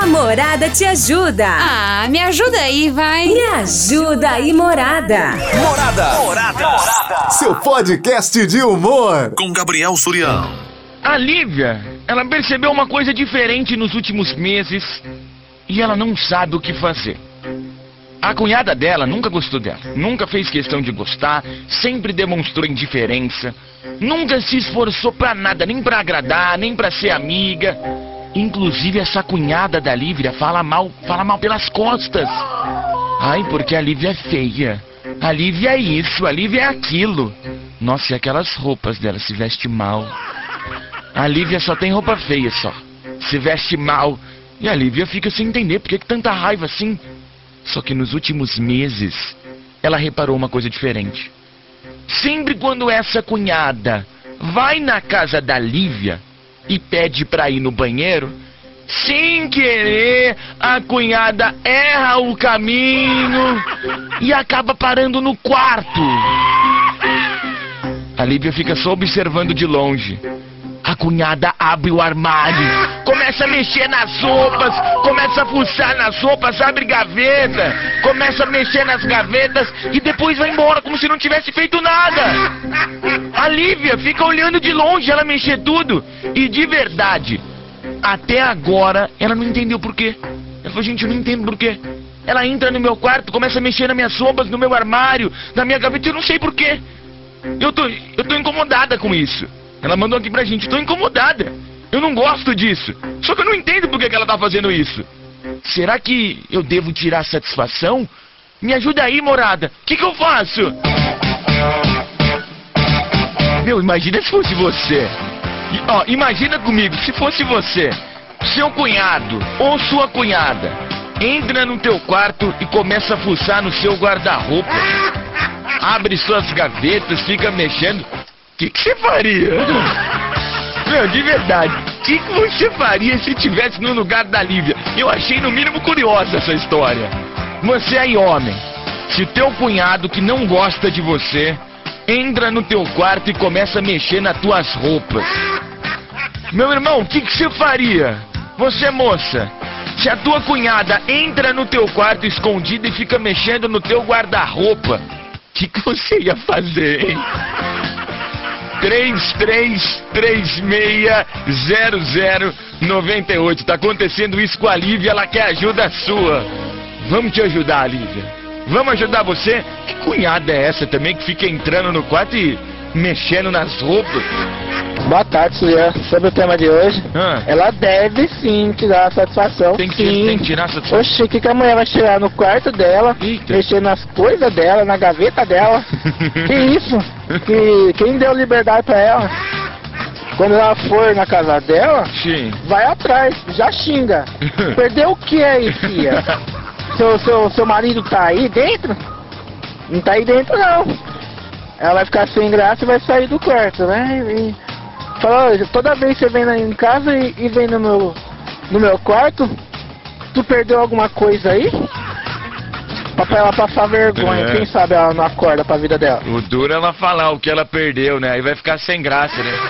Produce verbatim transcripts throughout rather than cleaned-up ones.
Morada te ajuda. Ah, me ajuda aí, vai. Me ajuda aí, Morada. Morada. Morada. Morada. Seu podcast de humor. Com Gabriel Surião. A Lívia, ela percebeu uma coisa diferente nos últimos meses e ela não sabe o que fazer. A cunhada dela nunca gostou dela, nunca fez questão de gostar, sempre demonstrou indiferença, nunca se esforçou pra nada, nem pra agradar, nem pra ser amiga. Inclusive essa cunhada da Lívia fala mal, fala mal pelas costas. Ai, porque a Lívia é feia, a Lívia é isso, a Lívia é aquilo. Nossa, e aquelas roupas dela, se veste mal. A Lívia só tem roupa feia só, se veste mal. E a Lívia fica sem entender por que, que tanta raiva assim. Só que nos últimos meses, ela reparou uma coisa diferente. Sempre quando essa cunhada vai na casa da Lívia e pede pra ir no banheiro, sem querer, a cunhada erra o caminho e acaba parando no quarto. A Lívia fica só observando de longe. A cunhada abre o armário, começa a mexer nas roupas, começa a fuçar nas roupas, abre gaveta, começa a mexer nas gavetas e depois vai embora como se não tivesse feito nada. A Lívia fica olhando de longe ela mexer tudo e de verdade, até agora ela não entendeu por quê. Ela falou, gente, eu não entendo por quê. Ela entra no meu quarto, começa a mexer nas minhas roupas, no meu armário, na minha gaveta, eu não sei por quê. Eu tô, eu tô incomodada com isso. Ela mandou aqui pra gente, estou incomodada. Eu não gosto disso. Só que eu não entendo por que, que ela tá fazendo isso. Será que eu devo tirar satisfação? Me ajuda aí, Morada. O que, que eu faço? Meu, imagina se fosse você. E, ó, imagina comigo, se fosse você, seu cunhado ou sua cunhada entra no teu quarto e começa a fuçar no seu guarda-roupa. Abre suas gavetas, fica mexendo. O que, que você faria? Meu, de verdade, o que, que você faria se estivesse no lugar da Lívia? Eu achei no mínimo curiosa essa história. Você aí, homem, se teu cunhado que não gosta de você entra no teu quarto e começa a mexer nas tuas roupas. Meu irmão, o que, que você faria? Você, moça, se a tua cunhada entra no teu quarto escondida e fica mexendo no teu guarda-roupa, o que, que você ia fazer, hein? três três três seis zero zero nove oito. Tá acontecendo isso com a Lívia, ela quer ajuda sua. Vamos te ajudar, Lívia. Vamos ajudar você. Que cunhada é essa também que fica entrando no quarto e mexendo nas roupas? Boa tarde, Surian. Sobre o tema de hoje, Ah. ela deve sim tirar a satisfação. Tem que, sim. tem que tirar a satisfação. Oxi, o que, que a mulher vai chegar no quarto dela, Eita. mexer nas coisas dela, na gaveta dela? Que isso? Que, quem deu liberdade pra ela? Quando ela for na casa dela, Sim. vai atrás, já xinga. Perdeu o que aí, filha? Seu, seu, seu marido tá aí dentro? Não tá aí dentro, não. Ela vai ficar sem graça e vai sair do quarto, né? E fala, "Ó, toda vez que você vem lá em casa e, e vem no meu, no meu quarto, tu perdeu alguma coisa aí?" Pra ela passar vergonha, É. quem sabe ela não acorda pra vida dela. O duro é ela falar o que ela perdeu, né? Aí vai ficar sem graça, né?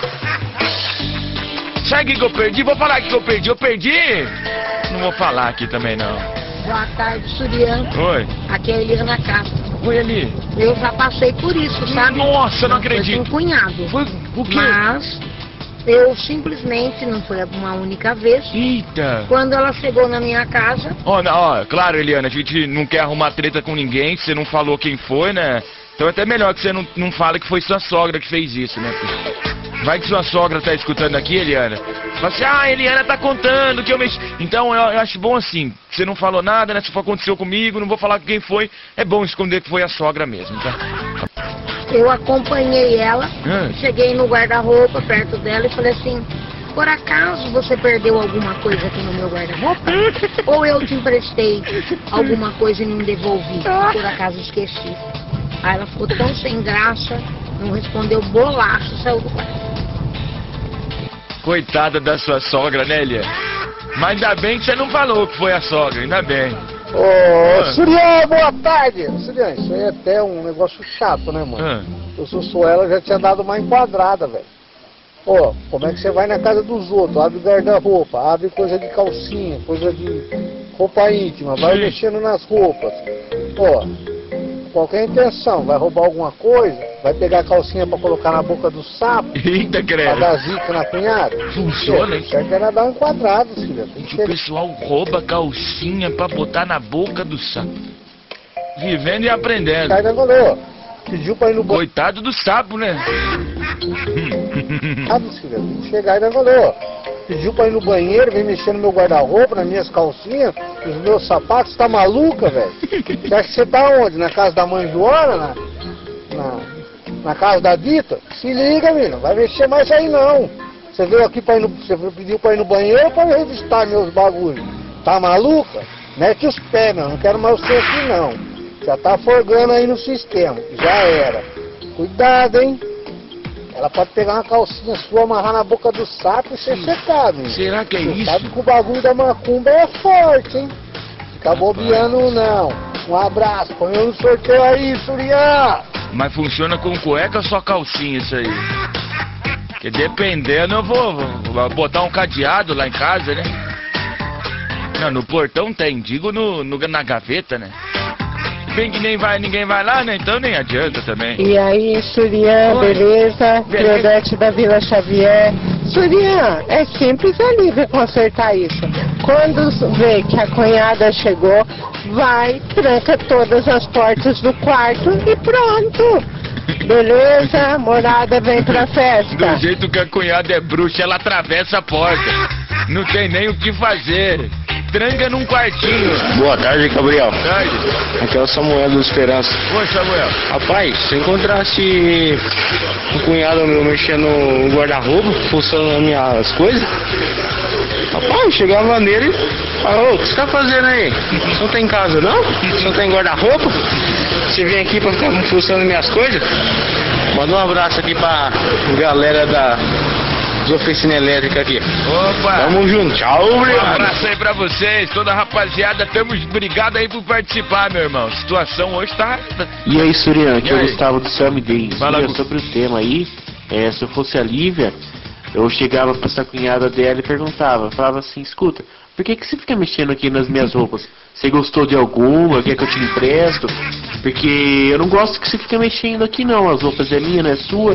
Sabe o que que eu perdi? Vou falar o que eu perdi. Eu perdi? Não vou falar aqui também, não. Boa tarde, Surian. Oi. Aqui é a Eliana Castro. Oi, ali. Eu já passei por isso, sabe? Nossa, não Foi acredito. com um cunhado. Foi o quê? Mas eu simplesmente, não foi uma única vez, Eita. quando ela chegou na minha casa, Ó, não, ó, claro, Eliana, a gente não quer arrumar treta com ninguém, você não falou quem foi, né? Então é até melhor que você não, não fale que foi sua sogra que fez isso, né? Vai que sua sogra tá escutando aqui, Eliana. Fala assim, ah, a Eliana tá contando que eu mexi. Então eu, eu acho bom assim, você não falou nada, né? Se for aconteceu comigo, não vou falar quem foi. É bom esconder que foi a sogra mesmo, tá? eu acompanhei ela, Ah. cheguei no guarda-roupa perto dela e falei assim, por acaso você perdeu alguma coisa aqui no meu guarda-roupa? Ou eu te emprestei alguma coisa e não devolvi? Por acaso esqueci. Aí ela ficou tão sem graça, não respondeu bolacho e saiu do quarto. Coitada da sua sogra, né, Eliana? Mas ainda bem que você não falou que foi a sogra, ainda bem. Ô, Ah. Surian, boa tarde. Surian, isso aí é até um negócio chato, né, mano? Ah. Eu sou sua, ela já tinha dado uma enquadrada, velho. Ó, como é que você vai na casa dos outros? Abre guarda-roupa, abre coisa de calcinha, coisa de roupa íntima, vai Sim. mexendo nas roupas. Ó, qualquer intenção, vai roubar alguma coisa, vai pegar a calcinha pra colocar na boca do sapo, Eita, pra credo. dar zica na cunhada. Funciona, hein? Certo era dar um quadrado, filha. Tem que Que o ser... pessoal rouba calcinha pra botar na boca do sapo. Vivendo e aprendendo. Sai da valor. Pediu pra ir no banheiro. Coitado do sapo, né? Filha, tem que chegar e dar valor. Pediu pra ir no banheiro, vem mexer no meu guarda-roupa, nas minhas calcinhas, nos meus sapatos. Tá maluca, velho? Você acha que você tá onde? Na casa da mãe Joana? Na, na, na casa da Dita? Se liga, menina, vai mexer mais aí não. Você veio aqui pra ir no. Você pediu pra ir no banheiro ou pra revistar meus bagulhos? Tá maluca? Mete os pés, meu. Não quero mais você aqui não. Já tá forgando aí no sistema. Já era. Cuidado, hein? Ela pode pegar uma calcinha sua, amarrar na boca do sapo e ser secado, hein? Será que é Você isso? sabe que o bagulho da macumba é forte, hein? Fica bobeando não. Um abraço. Põe eu no sorteio aí, Surian. Mas funciona com cueca ou só calcinha isso aí? Porque dependendo eu vou, vou botar um cadeado lá em casa, né? Não, no portão tem, digo no, no, na gaveta, né? Bem que nem vai, ninguém vai lá, né? Então nem adianta também. E aí, Surian, Oi. beleza? Beleza. Claudete da Vila Xavier. Surian, é simples a Lívia consertar isso. Quando vê que a cunhada chegou, vai, tranca todas as portas do quarto e pronto. Beleza? Morada vem pra festa. Do jeito que a cunhada é bruxa, ela atravessa a porta. Não tem nem o que fazer. Tranca num quartinho. Boa tarde, Gabriel. Tarde. Aqui é o Samuel do Esperança. Oi, Samuel. Rapaz, se eu encontrasse um cunhado meu mexendo no guarda-roupa, fuçando as minhas coisas, rapaz, eu chegava nele e falava, ô, o que você tá fazendo aí? Você não tem casa não? Você não tem guarda-roupa? Você vem aqui pra ficar fuçando minhas coisas? Manda um abraço aqui pra galera da oficina elétrica aqui. Opa! Tamo junto, tchau, Um obrigado. abraço aí pra vocês, toda a rapaziada, estamos obrigado aí por participar, meu irmão. A situação hoje tá... E aí, Surian, aqui E é o aí? Gustavo do Céu Midez. Fala, Gu. Sobre o tema aí, é, se eu fosse a Lívia, eu chegava pra essa cunhada dela e perguntava, falava assim, escuta, por que que você fica mexendo aqui nas minhas roupas? Você gostou de alguma? Quer que eu te empresto? Porque eu não gosto que você fica mexendo aqui não, as roupas é minha, não é sua.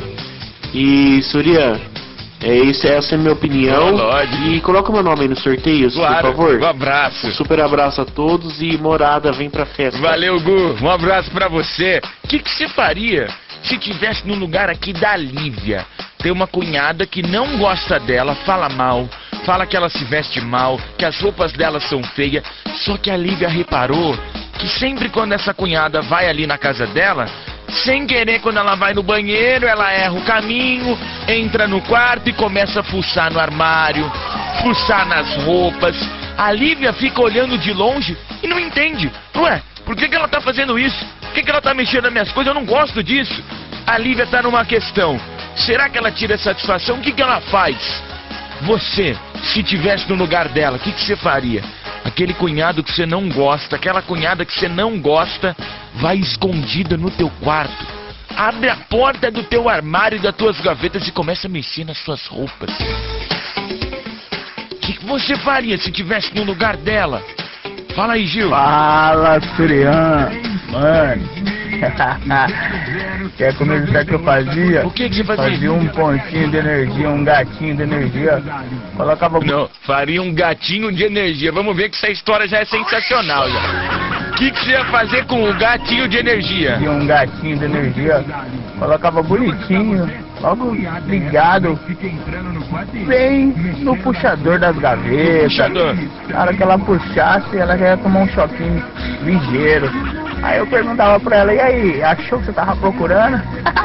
E, Surian, é isso, essa é a minha opinião. Lógico. E coloca o meu nome aí no sorteio, Claro, por favor. um abraço. Um super abraço a todos e Morada, vem pra festa. Valeu, Gu. Um abraço pra você. O que, que você faria se tivesse no lugar aqui da Lívia? Tem uma cunhada que não gosta dela, fala mal, fala que ela se veste mal, que as roupas dela são feias. Só que a Lívia reparou que sempre quando essa cunhada vai ali na casa dela, sem querer, quando ela vai no banheiro, ela erra o caminho, entra no quarto e começa a fuçar no armário, fuçar nas roupas. A Lívia fica olhando de longe e não entende. Ué, por que que ela tá fazendo isso? Por que que ela tá mexendo nas minhas coisas? Eu não gosto disso. A Lívia tá numa questão. Será que ela tira satisfação? O que que ela faz? Você, se tivesse no lugar dela, o que que você faria? Aquele cunhado que você não gosta, aquela cunhada que você não gosta, vai escondida no teu quarto. Abre a porta do teu armário e das tuas gavetas e começa a mexer nas suas roupas. O que que você faria se tivesse no lugar dela? Fala aí, Gil. Fala, Surian. Mano. Quer comer o que eu fazia? O que que você fazia? Fazia um pontinho de energia, um gatinho de energia. Colocava... Não, faria um gatinho de energia. Vamos ver que essa história já é sensacional já. O que que você ia fazer com o gatinho de energia? Fazia um gatinho de energia. Colocava bonitinho, logo ligado, bem no puxador das gavetas. Puxador. Na hora que ela puxasse, ela já ia tomar um choquinho ligeiro. Aí eu perguntava pra ela, e aí, achou que você tava procurando?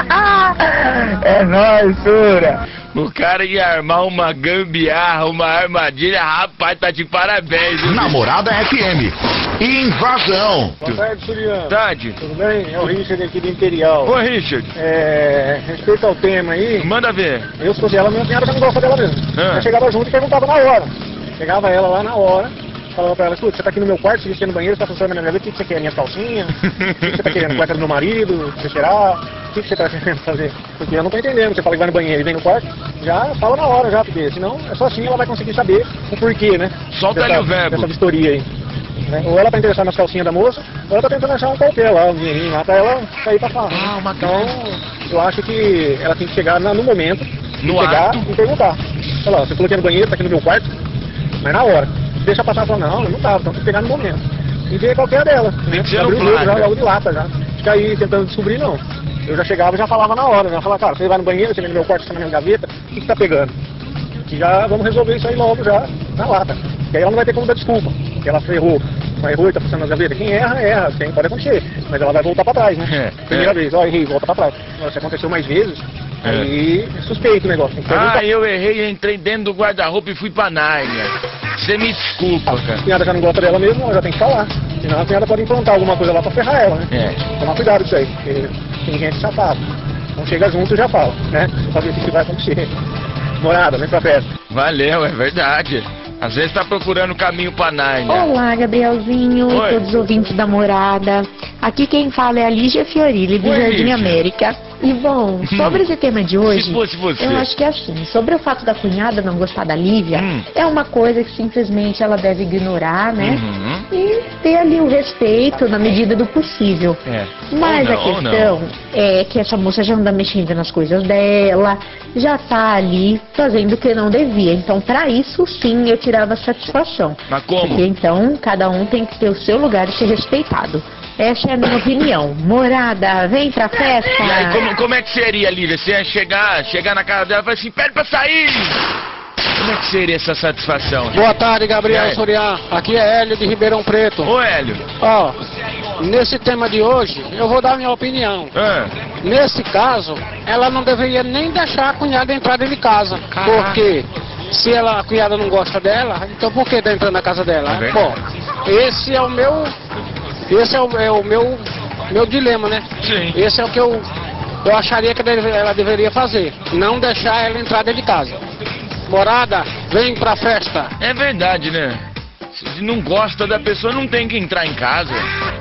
É nóis, Sura. O cara ia armar uma gambiarra, uma armadilha, rapaz, tá de parabéns. Viu? Namorada F M. Invasão. Boa tarde, Surian. Tarde. Tudo bem? É o Richard aqui do Imperial. Ô, Richard. É, respeito ao tema aí, Manda ver. eu se fosse ela, minha cunhada já não gosta dela mesmo. Ah. Eu chegava junto e perguntava na hora. Chegava ela lá na hora, falava pra ela, escuta, você tá aqui no meu quarto, você no banheiro, você tá funcionando na minha vida, o que, que você quer? Minhas calcinhas? O que, que você tá querendo? Cueca do meu marido? Você cheirar? O que, que você tá querendo fazer? Porque eu não tô entendendo. Você fala que vai no banheiro e vem no quarto, já fala na hora já, porque senão é só assim ela vai conseguir saber o porquê, né? Solta ali o verbo. Dessa vistoria aí. Né? Ou ela tá interessada nas calcinhas da moça, ou ela tá tentando achar um qualquer lá, um dinheirinho lá pra ela sair pra falar. Ah, uma então, eu acho que ela tem que chegar na, no momento, no chegar ato. e perguntar. Olha lá, você falou que é no banheiro, tá aqui no meu quarto, mas na hora. Deixa passar e falar, não, eu não tava, então tem que pegar no momento. E ver qual que é dela. Tem né? que ser Abrir no o jogo já, placa. logo de lata já. Ficar aí tentando descobrir, não. Eu já chegava e já falava na hora, já falava, cara, você vai no banheiro, você vem no meu quarto, você tá na minha gaveta, o que que tá pegando? E já vamos resolver isso aí logo já, na lata. Que aí ela não vai ter como dar desculpa, que ela errou. Mas errou e tá funcionando nas gavetas. Quem erra, erra, tem, pode acontecer. Mas ela vai voltar pra trás, né? É, Primeira é. vez, ó, errei, volta pra trás. Agora, se aconteceu mais vezes, É. aí é suspeito o negócio. Tem que perguntar. Ah, eu errei, entrei dentro do guarda-roupa e fui pra Nárnia. Você me desculpa, A cara. cunhada já não gosta dela mesmo, ela já tem que falar. Senão a cunhada pode implantar alguma coisa lá pra ferrar ela, né? É. Tomar cuidado com isso aí, porque tem gente safada. Então chega junto e já fala, né? Pra ver o que vai acontecer. Morada, vem pra festa. Valeu, é verdade. Às vezes tá procurando o caminho pra Nárnia. Olá, Gabrielzinho, Oi. todos os ouvintes da Morada. Aqui quem fala é a Lígia Fiorilli, do Oi, Jardim Lígia. América. E bom, sobre esse tema de hoje, Se fosse você. eu acho que é assim, sobre o fato da cunhada não gostar da Lívia, Hum. é uma coisa que simplesmente ela deve ignorar, né? Uhum. E ter ali o respeito na medida do possível. É. Mas Ou a não, ou questão é que essa moça já anda mexendo nas coisas dela, já tá ali fazendo o que não devia. Então, pra isso, sim, eu tirava satisfação. Mas como? Porque então, cada um tem que ter o seu lugar e ser respeitado. Essa é a minha opinião. Morada, vem pra festa! E aí, como, como é que seria, Lívia? Você ia chegar, chegar na casa dela e falar assim, pede pra sair! Como é que seria essa satisfação? Boa tarde, E Gabriel aí? Sorian. Aqui é Hélio de Ribeirão Preto. Ô, Hélio. Ó, nesse tema de hoje, eu vou dar minha opinião. Ah, Nesse caso, ela não deveria nem deixar a cunhada entrar dentro de casa. Caraca. Porque se ela, a cunhada não gosta dela, então por que tá entrando na casa dela? É Bom, esse é o meu. Esse é o, é o meu, meu dilema, né? sim. Esse é o que eu, eu acharia que deve- ela deveria fazer. Não deixar ela entrar dentro de casa. Morada, vem pra festa. É verdade, né? Se não gosta da pessoa, não tem que entrar em casa.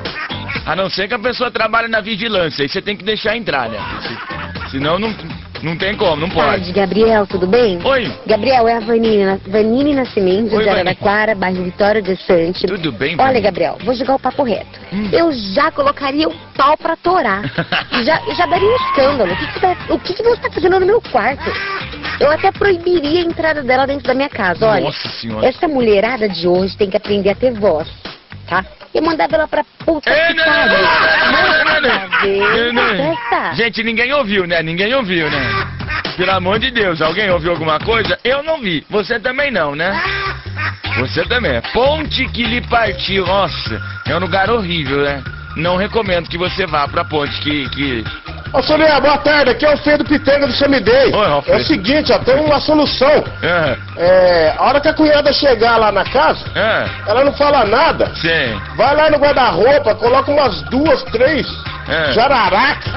A não ser que a pessoa trabalhe na vigilância. Aí você tem que deixar entrar, né? Se- Senão não, não tem como, não Boa tarde, pode. Gabriel, tudo bem? Oi, Gabriel, é a Vanine, Vanine Nascimento, Oi, de Vani. Araraquara, bairro Vitória de Sante. tudo bem, Olha, Vani? Gabriel, vou jogar o papo reto. Hum. Eu já colocaria o pau pra torar. já, já daria um escândalo. O que, que, tá- o que, que você tá fazendo no meu quarto? Eu até proibiria a entrada dela dentro da minha casa. Olha, Nossa senhora. essa mulherada de hoje tem que aprender a ter voz, tá? E mandar ela pra puta É, que não, pariu. não, não, não, não, Manda não. ver Não, na não. festa. Gente, ninguém ouviu, né? Ninguém ouviu, né? Pelo amor de Deus, alguém ouviu alguma coisa? Eu não vi. Você também não, né? Você também. Ponte que lhe partiu. Nossa, é um lugar horrível, né? Não recomendo que você vá pra ponte que... que... Ô, Sonia, boa tarde. Aqui é o Feio do Pitanga do Semidei. Oi, É Alfredo. o seguinte, ó, tem uma solução. Ah, É, a hora que a cunhada chegar lá na casa, ah, ela não fala nada. sim. Vai lá no guarda-roupa, coloca umas duas, três É. jararaca.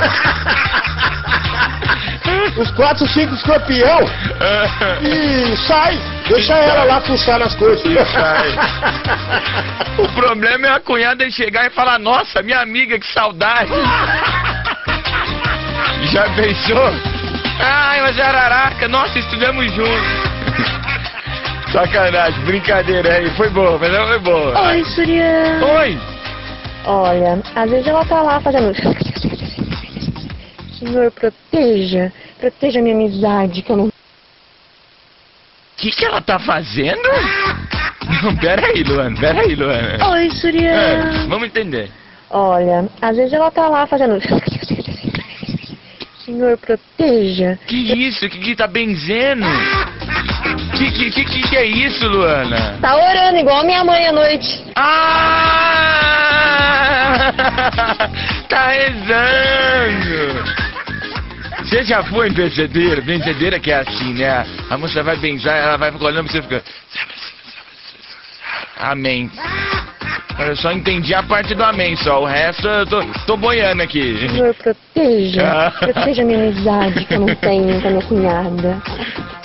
Os quatro, cinco escorpião. Ah, E sai. Deixa ela lá fuçar nas coisas. E sai. O problema é a cunhada chegar e falar, nossa, minha amiga, que saudade. Já pensou? Ai, mas Araraca, nossa, estudamos juntos. Sacanagem, brincadeira aí, foi boa, mas ela foi boa. Oi, Surya. Oi! Olha, às vezes ela tá lá fazendo... Senhor, proteja, proteja minha amizade, que eu não... O que que ela tá fazendo? Não, pera aí, Luana, pera aí, Luana. Oi, Surya. É, vamos entender. Olha, às vezes ela tá lá fazendo... Senhor, proteja. Que isso? Que que tá benzendo? Que que, que que que é isso, Luana? Tá orando igual a minha mãe à noite. Ah! Tá rezando! Você já foi em benzedeira? Benzedeira que é assim, né? A moça vai benzar, ela vai olhando pra você e fica... Amém. Eu só entendi a parte do amém só, o resto eu tô, tô boiando aqui. Senhor, proteja. Proteja minha amizade, que eu não tenho com a minha cunhada.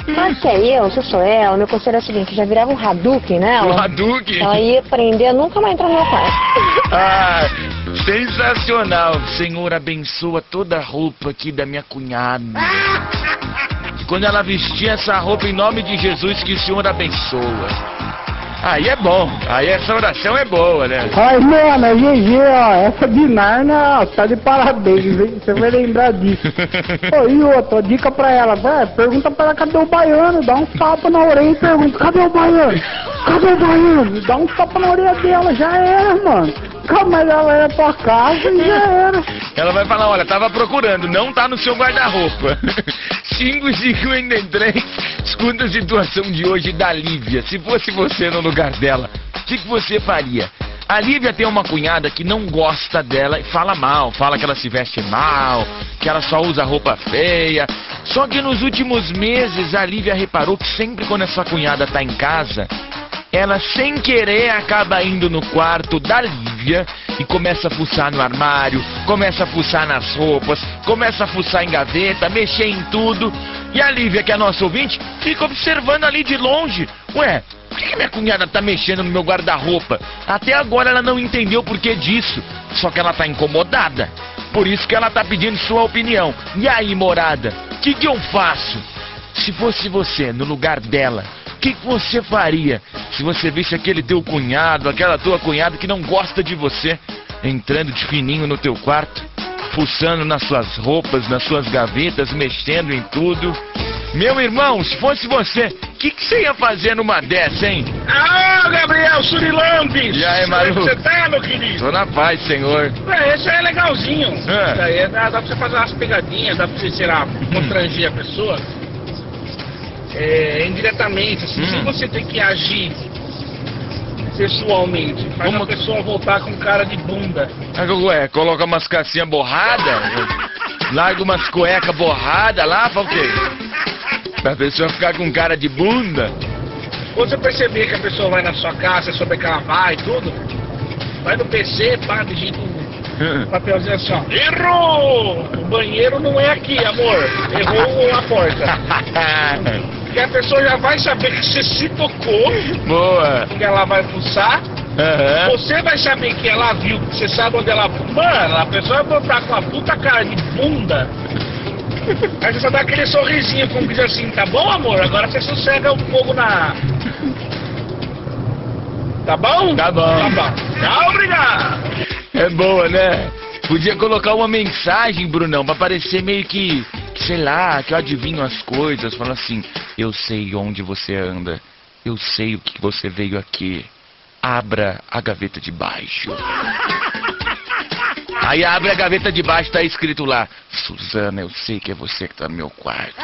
Mas se é eu, se eu sou ela, meu conselho é o seguinte, já virava um Hadouken nela. Um Hadouken? Ela ia aprender a nunca mais entrar no meu quarto. Ah, sensacional. Senhor, abençoa toda a roupa aqui da minha cunhada. Quando ela vestir essa roupa, em nome de Jesus, que o Senhor abençoa. Aí é bom, aí essa oração é boa, né? Ai, mano, é G G, ó, essa de Narnia, ó, tá de parabéns, hein? Você vai lembrar disso. Ô, e outra, dica pra ela, velho, pergunta pra ela cadê o baiano, dá um tapa na orelha e pergunta, cadê o baiano? Cadê o baiano? Dá um tapa na orelha dela, já era, mano. Calma, ela vai na tua casa e já era. Ela vai falar, olha, tava procurando, não tá no seu guarda-roupa. cinco cinquenta e três, escuta a situação de hoje da Lívia. Se fosse você no lugar dela, o que, que você faria? A Lívia tem uma cunhada que não gosta dela e fala mal, fala que ela se veste mal, que ela só usa roupa feia. Só que nos últimos meses a Lívia reparou que sempre quando essa cunhada tá em casa, ela sem querer acaba indo no quarto da Lívia e começa a fuçar no armário, começa a fuçar nas roupas, começa a fuçar em gaveta, mexer em tudo. E a Lívia, que é a nossa ouvinte, fica observando ali de longe. Ué, por que minha cunhada tá mexendo no meu guarda-roupa? Até agora ela não entendeu o porquê disso, só que ela tá incomodada. Por isso que ela tá pedindo sua opinião. E aí, morada, o que que eu faço? Se fosse você no lugar dela, o que, que você faria se você visse aquele teu cunhado, aquela tua cunhada que não gosta de você, entrando de fininho no teu quarto, fuçando nas suas roupas, nas suas gavetas, mexendo em tudo? Meu irmão, se fosse você, o que, que você ia fazer numa dessa, hein? Ah, Gabriel Surilampes! E aí, Maru? Como é que você tá, meu querido? Tô na paz, senhor. É, esse aí é legalzinho. Ah. Isso aí é, dá, dá pra você fazer umas pegadinhas, dá pra você, sei lá, constranger a pessoa. É, indiretamente, assim, Hum. sem você ter que agir sexualmente. Faz Como- a pessoa voltar com cara de bunda. Ué, coloca umas calcinhas borradas, larga umas cuecas borradas lá, pra o quê? Pra pessoa ficar com cara de bunda. Quando você perceber que a pessoa vai na sua casa, souber que ela vai e tudo, vai no P C, pá, digita um papelzinho assim, ó. Errou! O banheiro não é aqui, amor. Errou a porta. Porque a pessoa já vai saber que você se tocou. Boa. Que ela vai fuçar. Aham. Você vai saber que ela viu, que você sabe onde ela... Mano, a pessoa vai voltar com a puta cara de bunda. Aí você só dá aquele sorrisinho, como diz assim, tá bom, amor? Agora você sossega o fogo na... Tá bom? Tá bom. Tá bom. Tchau, obrigado. É boa, né? Podia colocar uma mensagem, Brunão, pra parecer meio que, que, sei lá, que eu adivinho as coisas. Fala assim, eu sei onde você anda, eu sei o que você veio aqui. Abra a gaveta de baixo. Aí abre a gaveta de baixo, tá escrito lá, Suzana, eu sei que é você que tá no meu quarto.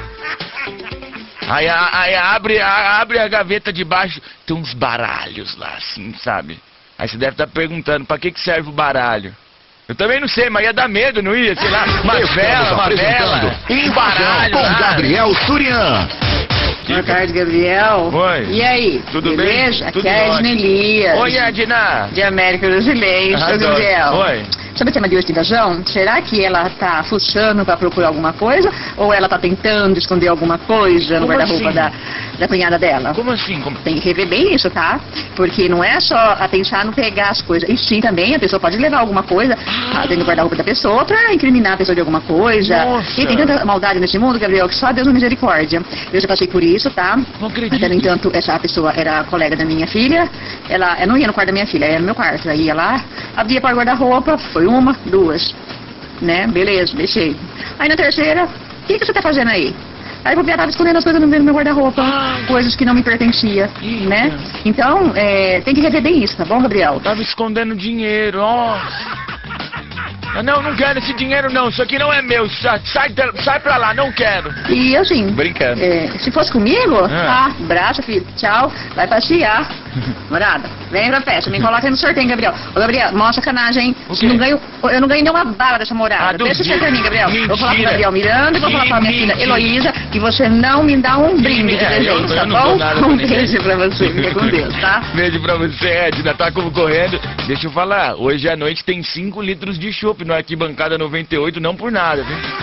Aí, a- aí abre, a- abre a gaveta de baixo, tem uns baralhos lá, assim, sabe? Aí você deve estar perguntando, pra que que serve o baralho? Eu também não sei, mas ia dar medo, não ia? Sei lá, uma Estamos vela, uma apresentando vela, um Invasão baralho com lá. Gabriel Surian. Boa tarde, Gabriel. Oi. E aí? Tudo beleza? bem? Aqui Tudo é a ótimo. Edna Elias. Oi, Edna. De América Brasileira, seu Adoro. Gabriel. Oi. Sobre o tema de hoje de invasão, será que ela tá fuçando pra procurar alguma coisa? Ou ela tá tentando esconder alguma coisa no Como guarda-roupa assim? da, da cunhada dela? Como assim? Como... Tem que rever bem isso, tá? Porque não é só a pensar no pegar as coisas. E sim, também a pessoa pode levar alguma coisa ah. dentro do guarda-roupa da pessoa pra incriminar a pessoa de alguma coisa. Nossa. E tem tanta maldade nesse mundo, Gabriel, que só Deus na misericórdia. Eu já passei por isso, tá? Não acredito. Até, no entanto, essa pessoa era colega da minha filha. Ela, eu não ia no quarto da minha filha, ia no meu quarto. Aí ia lá, abria para o guarda-roupa, foi uma, duas. Né? Beleza, deixei. Aí na terceira, o que, que você tá fazendo aí? Aí eu tava escondendo as coisas no meu guarda-roupa, coisas que não me pertenciam, né? Então, é, tem que rever bem isso, tá bom, Gabriel? Tava escondendo dinheiro, ó. Ah, não, não quero esse dinheiro não, isso aqui não é meu, sai, sai, sai pra lá, não quero. E assim, Brincando. é, se fosse comigo, Ah. tá, braço, filho, tchau, vai passear. Morada, vem pra festa, me coloca aí no sorteio, hein, Gabriel. Ô, Gabriel, mó sacanagem, hein? O quê? Não ganho, eu não ganhei nenhuma bala dessa morada. Ah, Deixa o duvido. sorteio pra mim, Gabriel. Eu vou falar com o Mentira. Gabriel Miranda e vou falar com a minha filha Mentira. Heloísa que você não me dá um brinde de É, eu- presente, eu tá não dou bom? nada pra Um ninguém. beijo pra você, fica com Deus, tá? Beijo pra você, Edna, tá como correndo. Deixa eu falar, hoje à noite tem cinco litros de chopp no Arquibancada noventa e oito, não por nada, viu?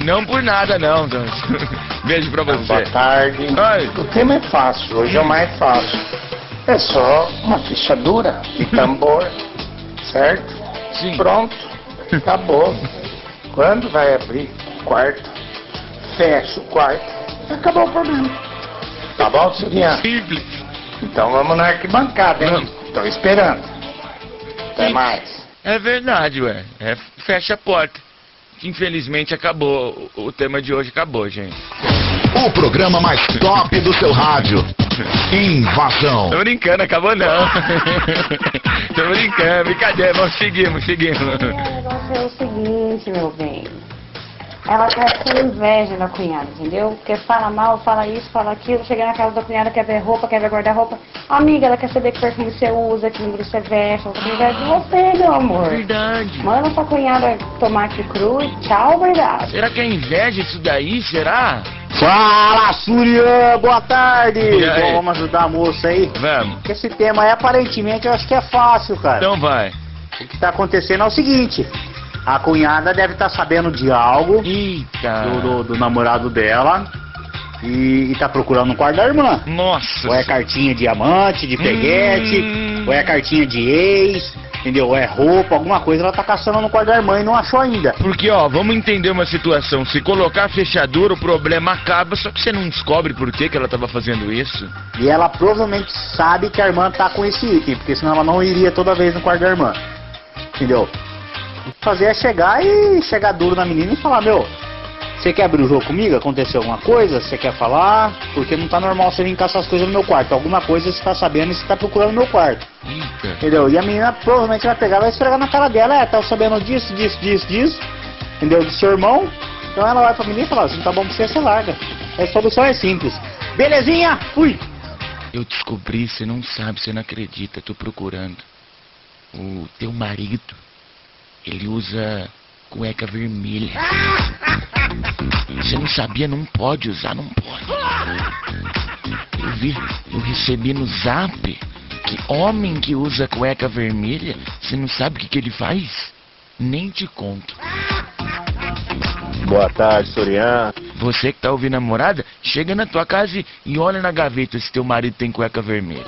Não por nada, não. Beijo pra você. Boa tarde. Oi. O tema é fácil, hoje é o mais fácil. É só uma fechadura de tambor, certo? Sim. Pronto, acabou. Quando vai abrir o quarto, fecha o quarto, acabou o problema. Tá bom, Surian? Simples. Então vamos na arquibancada, hein? Tô esperando. Até mais. É verdade, ué. É, fecha a porta. Infelizmente acabou. O tema de hoje acabou, gente. O programa mais top do seu rádio. Invasão. Tô brincando, acabou não. Tô brincando, brincadeira. Vamos seguimos, seguimos. O negócio é o seguinte, meu bem. Ela tá com inveja da cunhada, entendeu? Porque fala mal, fala isso, fala aquilo. Chega na casa da cunhada, quer ver roupa, quer ver guarda-roupa. Amiga, ela quer saber que perfume você usa, que número você veste. Ela tá com inveja de você, meu amor. Verdade. Manda sua cunhada tomate cru e tchau, verdade. Será que é inveja isso daí? Será? Fala, Surian, boa tarde! E aí? Bom, vamos ajudar a moça aí? Vamos. Porque esse tema aí, aparentemente, eu acho que é fácil, cara. Então vai. O que tá acontecendo é o seguinte: a cunhada deve estar sabendo de algo Eita. Do, do, do namorado dela e, e tá procurando no quarto da irmã. Nossa. Ou é cartinha de amante, de peguete, hum. ou é cartinha de ex, entendeu? Ou é roupa, alguma coisa ela tá caçando no quarto da irmã e não achou ainda. Porque, ó, vamos entender uma situação. Se colocar a fechadura, o problema acaba, só que você não descobre por que, que ela tava fazendo isso. E ela provavelmente sabe que a irmã tá com esse item, porque senão ela não iria toda vez no quarto da irmã. Entendeu? O que fazer é chegar e chegar duro na menina e falar: meu, você quer abrir o jogo comigo? Aconteceu alguma coisa? Você quer falar? Porque não tá normal você vir caçar as coisas no meu quarto. Alguma coisa você tá sabendo e você tá procurando no meu quarto. Eita. Entendeu? E a menina provavelmente vai pegar e vai esfregar na cara dela: é, tá sabendo disso, disso, disso, disso. Entendeu? Do seu irmão. Então ela vai pra menina e fala: se não tá bom pra você, você larga. A solução é simples. Belezinha? Fui! Eu descobri, você não sabe, você não acredita, tô procurando. O teu marido, ele usa cueca vermelha. Você não sabia? Não pode usar, não pode. Eu vi, eu recebi no zap que homem que usa cueca vermelha, você não sabe o que, que ele faz? Nem te conto. Boa tarde, Surian. Você que tá ouvindo a namorada, chega na tua casa e, e olha na gaveta se teu marido tem cueca vermelha.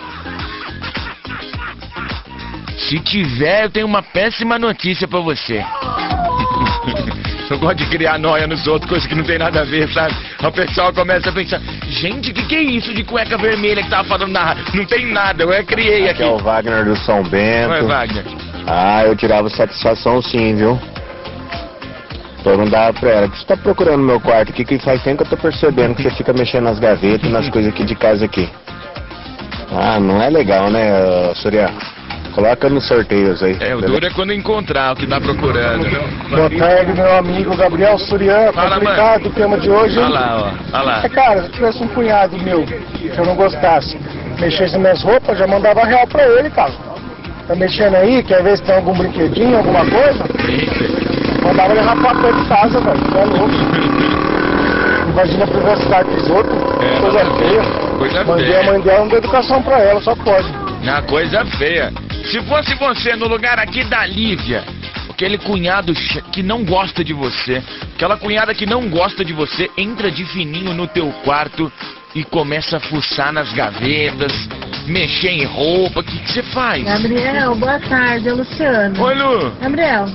Se tiver, eu tenho uma péssima notícia pra você. Eu gosto de criar noia nos outros, coisa que não tem nada a ver, sabe? O pessoal começa a pensar: gente, o que, que é isso de cueca vermelha que tava falando na rádio? Não tem nada, eu criei aqui. Aqui é o Wagner do São Bento. Oi, Wagner. Ah, eu tirava satisfação sim, viu? Perguntava pra ela: o que você tá procurando no meu quarto aqui? Que faz tempo que eu tô percebendo que você fica mexendo nas gavetas, nas coisas aqui de casa aqui. Ah, não é legal, né, Surian? Coloca nos sorteios aí. É, o duro é quando encontrar o que tá procurando. Boa tarde, meu amigo Gabriel Surian. Fala, complicado mano. o tema de hoje, hein? Olha lá, ó. Olha lá. É, cara, se eu tivesse um cunhado meu que eu não gostasse, mexesse nas minhas roupas, já mandava real pra ele, cara. Tá mexendo aí, quer ver se tem algum brinquedinho, alguma coisa? Mandava ele rapar pra ele de casa, velho. Você é louco. Imagina a privacidade dos outros. É, coisa feia. Coisa Mandei feia. a mãe dela, não deu educação pra ela, só pode. Na coisa feia. Se fosse você no lugar aqui da Lívia, aquele cunhado que não gosta de você, aquela cunhada que não gosta de você, entra de fininho no teu quarto e começa a fuçar nas gavetas, mexer em roupa, o que que você faz? Gabriel, boa tarde, é Luciano. Oi, Lu. Gabriel,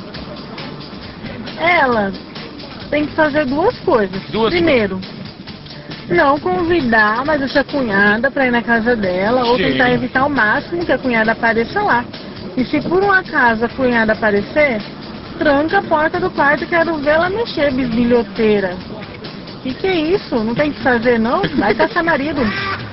ela tem que fazer duas coisas. Duas Primeiro, não convidar mais essa cunhada pra ir na casa dela, ou Sim. tentar evitar ao máximo que a cunhada apareça lá. E se por um acaso a cunhada aparecer, tranca a porta do quarto e quero ver ela mexer, bisbilhoteira. Que que é isso? Não tem que fazer, não? Vai caçar marido.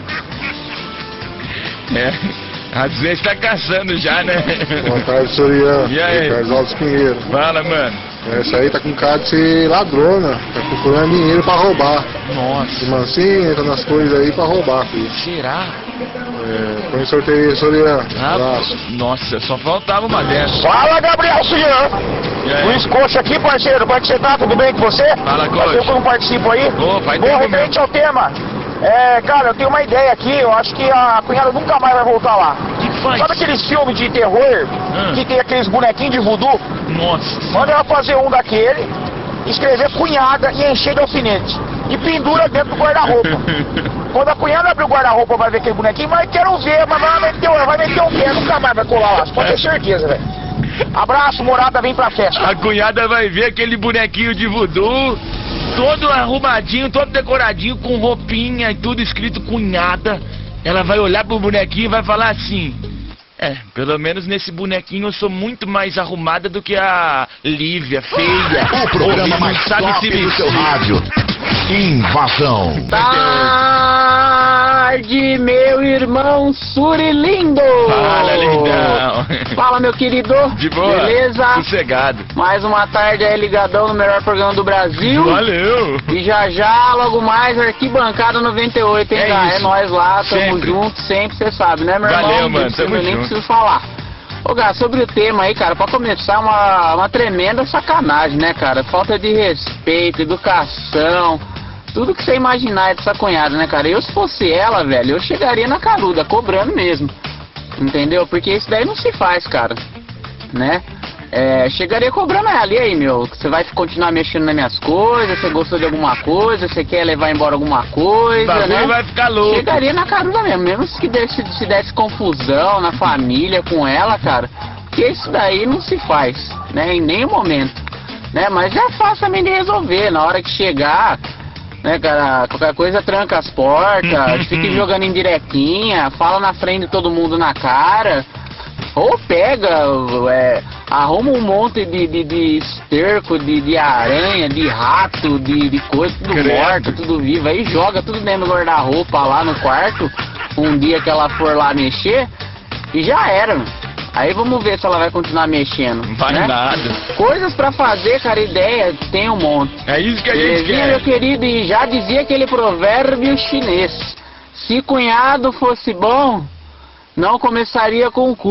É, às vezes tá caçando já, né? Boa tarde, Surian. E aí? Ricardo Alves Pinheiro. Fala, mano. Essa aí tá com cara de ser ladrona, tá procurando dinheiro pra roubar. Nossa. De mansinho, entra nas coisas aí pra roubar, filho. Será? É, põe sorteio aí, Surian. Ah, Abraço. nossa, só faltava uma dessas. Fala, Gabriel Surian. Luiz Coxa aqui, parceiro. Como é que você tá? Tudo bem com você? Fala, Coxa. Eu que não participo aí. Ô, vai Bom, referente ao tema. É, cara, eu tenho uma ideia aqui. Eu acho que a cunhada nunca mais vai voltar lá. Que faz? Sabe aqueles filmes de terror Hum. que tem aqueles bonequinhos de voodoo? Nossa. Manda ela fazer um daquele escrever cunhada e encher de alfinete. E pendura dentro do guarda-roupa. Quando a cunhada abrir o guarda-roupa vai ver aquele bonequinho, vai quero ver, mas vai meter, vai meter um pé, nunca mais vai colar lá. Você pode ter certeza, velho. Abraço, morada, vem pra festa. A cunhada vai ver aquele bonequinho de voodoo, todo arrumadinho, todo decoradinho, com roupinha e tudo escrito cunhada. Ela vai olhar pro bonequinho e vai falar assim: é, pelo menos nesse bonequinho eu sou muito mais arrumada do que a Lívia, feia. O programa mais top do seu rádio. Invasão. Tarde, meu irmão Surilindo. Fala, lindão. Fala, meu querido. De boa. Beleza? Sossegado. Mais uma tarde aí ligadão no melhor programa do Brasil. Valeu. E já já, logo mais, Arquibancada noventa e oito, hein, É cara? isso. É nóis lá, tamo Sempre. junto, sempre, você sabe, né, meu irmão? Valeu, mano, Nem tamo preciso- Nem junto. preciso falar. Ô, Gá, sobre o tema aí, cara, pra começar, uma, uma tremenda sacanagem, né, cara? Falta de respeito, educação, tudo que você imaginar dessa cunhada, né, cara? Eu, se fosse ela, velho, eu chegaria na caruda, cobrando mesmo, entendeu? Porque isso daí não se faz, cara, né? É, chegaria cobrando ela, e aí, meu, você vai continuar mexendo nas minhas coisas, você gostou de alguma coisa, você quer levar embora alguma coisa, O bagulho né? vai ficar louco. Chegaria na caruda mesmo, mesmo se desse, se desse confusão na família com ela, cara, porque isso daí não se faz, né, em nenhum momento, né? Mas é fácil também de resolver, na hora que chegar, né, cara, qualquer coisa tranca as portas, fica jogando indiretinha, fala na frente de todo mundo na cara, ou pega, é, arruma um monte de, de, de esterco, de, de aranha, de rato, de, de coisa, tudo Credo. morto, tudo vivo, aí joga tudo dentro do guarda-roupa lá no quarto, um dia que ela for lá mexer, e já era, mano. Aí vamos ver se ela vai continuar mexendo. Vai né? nada. Coisas pra fazer, cara, ideia, tem um monte. É isso que a gente Belezinha, quer. meu querido, e já dizia aquele provérbio chinês: se cunhado fosse bom, não começaria com o cu.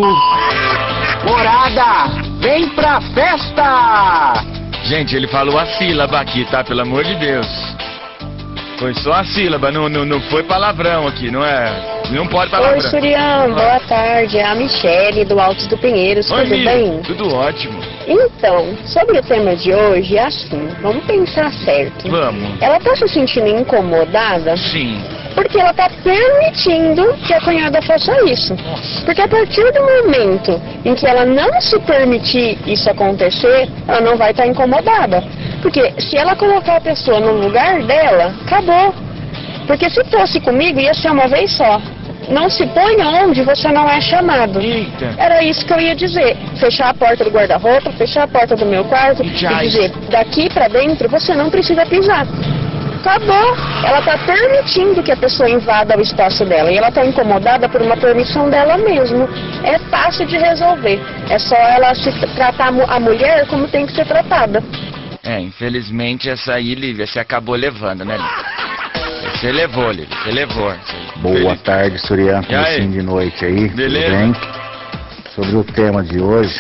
Morada, vem pra festa! Gente, ele falou a sílaba aqui, tá? Pelo amor de Deus. Foi só a sílaba, não, não, não foi palavrão aqui, não é? Não pode palavrão. Oi, Surian, boa tarde. É a Michele do Altos do Pinheiros, Oi, tudo Mi, bem? tudo ótimo. Então, sobre o tema de hoje, é assim, vamos pensar certo. Vamos. Ela tá se sentindo incomodada? Sim. Porque ela tá permitindo que a cunhada faça isso. Porque a partir do momento em que ela não se permitir isso acontecer, ela não vai estar incomodada. Porque se ela colocar a pessoa no lugar dela, acabou. Porque se fosse comigo, ia ser uma vez só. Não se põe onde você não é chamado. Eita. Era isso que eu ia dizer. Fechar a porta do guarda-roupa, fechar a porta do meu quarto e Já dizer, daqui pra dentro você não precisa pisar. Acabou. Ela tá permitindo que a pessoa invada o espaço dela. E ela tá incomodada por uma permissão dela mesmo. É fácil de resolver. É só ela se tratar a mulher como tem que ser tratada. É, infelizmente essa aí, Lívia, você acabou levando, né, Lívia? Você levou, Lívia, você levou. Você... Boa Feliz- tarde, Surian, E aí? comecinho de noite aí, Beleza? tudo bem? Sobre o tema de hoje,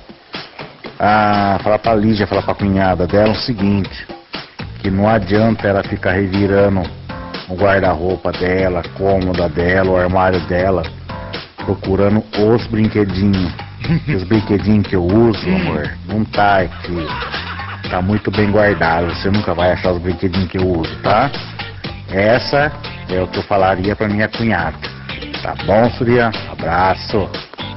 ah, falar pra Lígia, falar pra cunhada dela o seguinte, que não adianta ela ficar revirando o guarda-roupa dela, a cômoda dela, o armário dela, procurando os brinquedinhos. Os brinquedinhos que eu uso, amor, não tá aqui. Tá muito bem guardado, você nunca vai achar os brinquedinhos que eu uso, tá? Essa é o que eu falaria pra minha cunhada. Tá bom, Surya? Abraço.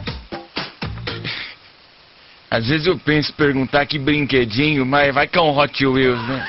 Às vezes eu penso em perguntar que brinquedinho, mas vai que é um Hot Wheels, né?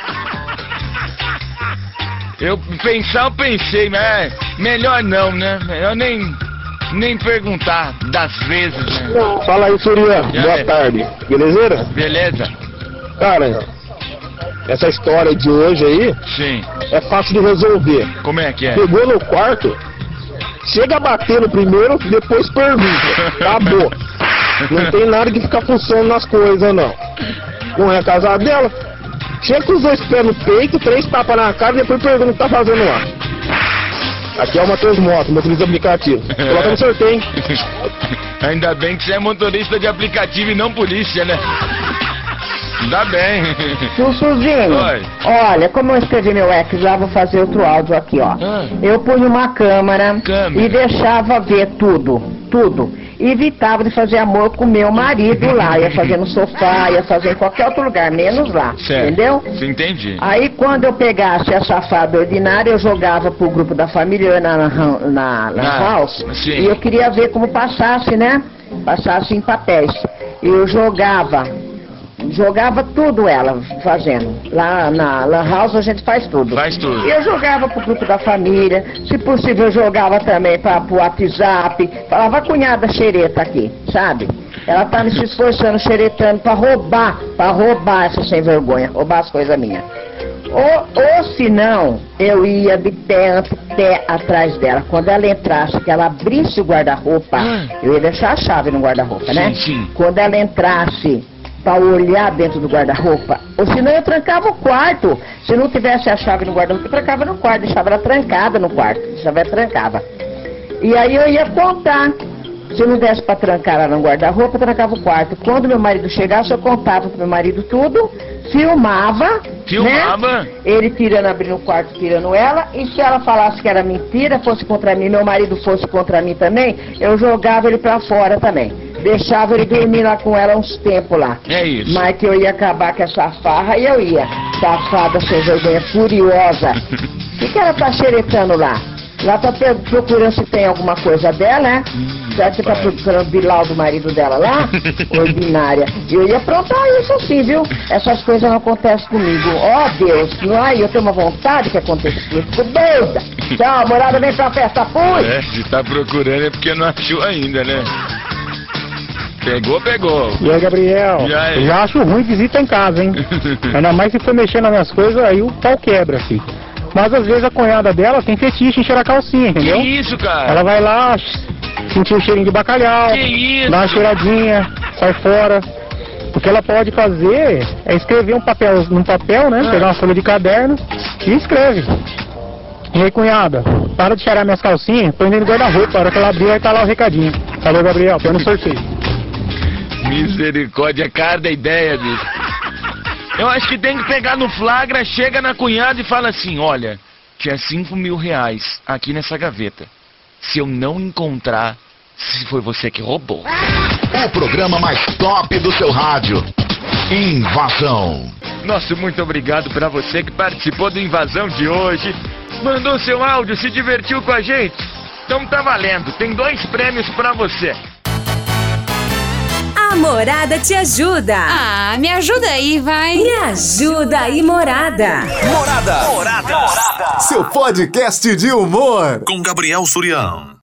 Eu pensar, eu pensei, mas é melhor não, né? Melhor nem, nem perguntar das vezes, né? Fala aí, Surya. E Boa aí? tarde. Belezeira? Beleza? Cara, essa história de hoje aí Sim. é fácil de resolver. Como é que é? Pegou no quarto, chega batendo primeiro, depois pergunta. Acabou. Não tem nada de ficar funcionando nas coisas, não. Não é casado dela. Chega com os dois pés no peito, três tapas na cara e depois pergunta o que tá fazendo lá. Aqui é o Matheus Moto, motorista de aplicativo. Coloca no sorteio, hein? Ainda bem que você é motorista de aplicativo e não polícia, né? Ainda bem. Sussuzinho, Oi. olha, como eu escrevi meu ex lá, vou fazer outro áudio aqui, ó. Eu punha uma câmera, Câmera. e deixava ver tudo, tudo. evitava de fazer amor com meu marido lá. Ia fazer no sofá, ia fazer em qualquer outro lugar, menos lá. Certo. Entendeu? Sim, entendi. Aí quando eu pegasse a safada ordinária, eu jogava pro grupo da família, eu ia na, na, na, na Ah, house, sim. e eu queria ver como passasse, né? Passasse em papéis. E eu jogava, jogava tudo ela fazendo. Lá na Lan House a gente faz tudo. Faz tudo. E eu jogava pro grupo da família, se possível eu jogava também para pro WhatsApp, falava cunhada xereta aqui, sabe? Ela tá me se esforçando, xeretando pra roubar, pra roubar essa sem vergonha, roubar as coisas minhas. Ou, ou se não, eu ia de pé, pé atrás dela. Quando ela entrasse, que ela abrisse o guarda-roupa, eu ia deixar a chave no guarda-roupa, né? Sim, sim. Quando ela entrasse para olhar dentro do guarda-roupa, ou senão eu trancava o quarto. Se não tivesse a chave no guarda-roupa, eu trancava no quarto, deixava ela trancada no quarto, deixava ela trancava. E aí eu ia contar. Se não desse para trancar ela no guarda-roupa, eu trancava o quarto. Quando meu marido chegasse, eu contava pro meu marido tudo, filmava, Filmava? né? Ele tirando, abrindo o quarto, tirando ela, e se ela falasse que era mentira, fosse contra mim, meu marido fosse contra mim também, eu jogava ele pra fora também. Deixava ele dormir lá com ela uns tempos lá. É isso. Mas que eu ia acabar com essa farra, e eu ia. Safada, sem vergonha, furiosa. O que, que ela tá xeretando lá? Lá tá pe- procurando se tem alguma coisa dela, né? Será que tá procurando o Bilal do marido dela lá? Ordinária. E eu ia aprontar isso assim, viu? Essas coisas não acontecem comigo. Ó, Deus, não é? Eu tenho uma vontade que aconteça comigo. Fico doida. Tchau, morada, vem pra festa, fui! É, se tá procurando é porque não achou ainda, né? Pegou, pegou. E aí, Gabriel? E aí? Eu já acho ruim visita em casa, hein? Ainda mais se for mexer nas minhas coisas, aí o pau quebra, filho. Mas às vezes a cunhada dela tem fetiche em cheirar a calcinha, entendeu? Que isso, cara? Ela vai lá, sentir o cheirinho de bacalhau, Que isso? dá uma cheiradinha, sai fora. O que ela pode fazer é escrever um papel, num papel, né? Ah. Pegar uma folha de caderno e escreve. E aí, cunhada, para de cheirar minhas calcinhas, põe dentro do guarda-roupa. A hora que ela abrir, vai estar lá o recadinho. Falou, Gabriel, põe no sorteio. Misericórdia, cada ideia, bicho. Eu acho que tem que pegar no flagra, chega na cunhada e fala assim, olha, tinha cinco mil reais aqui nessa gaveta. Se eu não encontrar, se foi você que roubou. O programa mais top do seu rádio. Invasão. Nossa, muito obrigado pra você que participou do Invasão de hoje. Mandou seu áudio, se divertiu com a gente. Então tá valendo, tem dois prêmios pra você. A Morada te ajuda. Ah, me ajuda aí, vai. Me ajuda aí, Morada. Morada. Morada. Seu podcast de humor. Com Gabriel Surião.